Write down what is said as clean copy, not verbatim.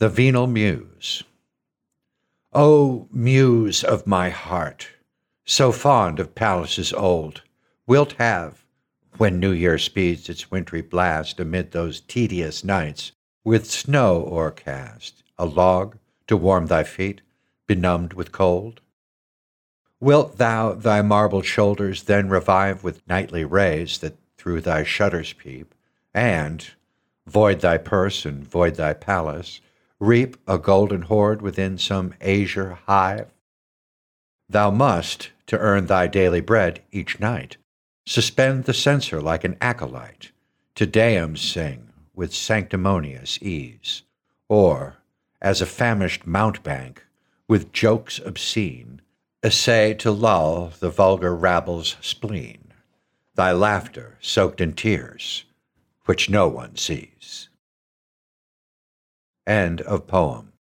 The Venal Muse. O Muse of my heart, so fond of palaces old, wilt have, when New Year speeds its wintry blast amid those tedious nights, with snow o'ercast, a log to warm thy feet, benumbed with cold? Wilt thou thy marbled shoulders then revive with nightly rays that through thy shutters peep, and, void thy purse and void thy palace, reap a golden hoard within some azure hive? Thou must, to earn thy daily bread each night, suspend the censer like an acolyte, Te Deum sing with sanctimonious ease, or, as a famished mountebank, with jokes obscene, essay to lull the vulgar rabble's spleen, thy laughter soaked in tears, which no one sees. End of poem.